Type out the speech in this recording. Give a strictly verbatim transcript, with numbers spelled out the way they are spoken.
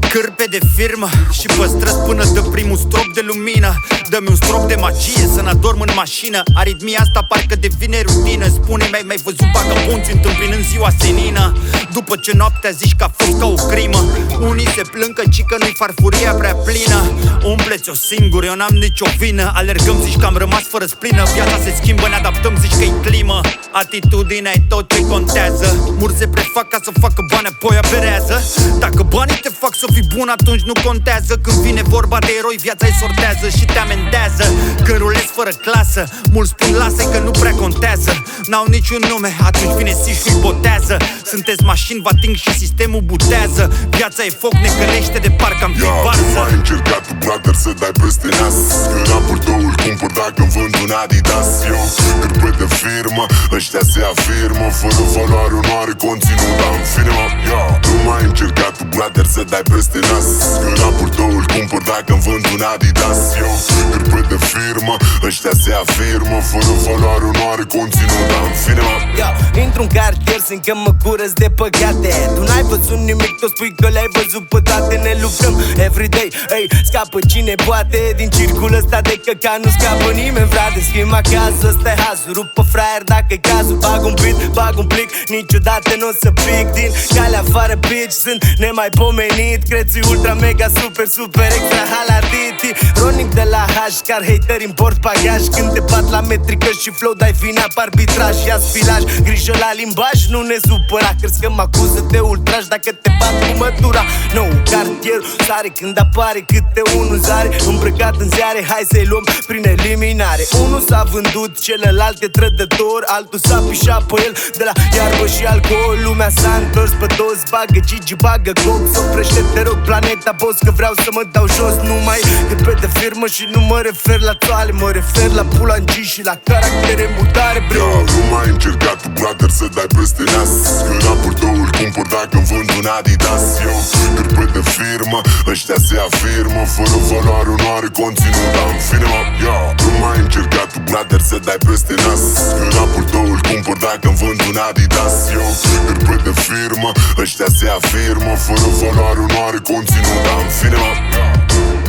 Cârpe de firmă și păstrăz până dă primul strop de lumină. Dă-mi un strop de magie să n-adorm în mașină. Aritmia asta parcă devine rutină. Spune-mi, ai mai văzut vagabonți întâmpinând ziua senină? După ce noaptea zici că a fost ca o crimă. Unii se plâng că cică nu-i farfuria prea plină. Umpleți-o singur, eu n-am nicio vină. Alergăm, zici că am rămas fără splină. Viața se schimbă, ne adaptăm, zici că-i climă. Atitudinea e tot ce contează. Mulți se prefac ca să facă bani, apoi aberează. Dacă banii te fac să fii bun, atunci nu contează. Când vine vorba de eroi, viața îi sortează și te amendează. Când rulezi fără clasă, mulți spun lasă că nu prea contează. N-au niciun nume, atunci vine Sișu-i botează. Sunteți mașini, vă ating și sistemul butează. Viața e foc, ne călește de parcă am fi varză. Mai încercat tu, brother, să dai peste nas. Că rapul tău îl cumpăr dacă-mi vând un Adidas. Eu cârpe de firmă, ăștia se afirmă. Fără valoare, onoare, conținut, dar în fine mă, yo. Nu mai încercat tu, brother, să dai peste nas. Că rapul tău îl cumpăr dacă-mi vând un Adidas. Eu cârpe de firmă, ăștia se afirmă. Fără valoare, onoare, conținut, dar în fine mă, yo. Intru în cartier, simt că mă curăț de păcate. Tu n-ai văzut nimic, tu spui că le-ai văzut pe toate. Ne luptăm everyday, ei, scapă cine poate. Din circul ăsta de căcat nu scapă nimeni, frate. Schimb acasă, ăsta-i hazul, rupă fraier dacă e cazul. Bag un beat, bag un plic, niciodată n-o să pic din calea afară, bitch, sunt nemaipomenit. Crețui ultra mega super super extra haladiti. Ronic de la H, car hateri import bagaj. Când te bat la metrică și flow dai vina pe arbitraj. Ia-ți filaj, grijă la limbaj, nu ne supăra. Crezi că mă acuză de ultraj dacă te bat cu mătura. Nou cartier sare când apare câte unul zare. Îmbrăcat în ziare, hai să-i luăm prin eliminare. Unul s-a vândut, celălalt e trădător. Altul s-a pișat pe el de la iarbă și alcool. Lumea s-a întors pe toți, bagă Gigi, bagă Cox. Oprește, te rog, planeta boss, că vreau să mă dau jos. Nu mai cârpe de firmă și nu mă refer la toale. Mă refer la pulangi și la caractere mutare, bro. Yo, nu mai încercat tu, brother, să dai peste nas. Că rapul tău îl cumpăr dacă-mi vând un Adidas. Eu cârpe de firmă, ăștia se afirmă. Fără valoare, onoare, conținut, dar în fine mă, yo. Nu mai încercat tu, brother, să dai peste nas. Că rapul tău îl cumpăr dacă-mi vând un Adidas. Eu cârpe de firmă, ăștia se afirmă. Fără valoare, onoare, conținut, dar în fine mă, yo.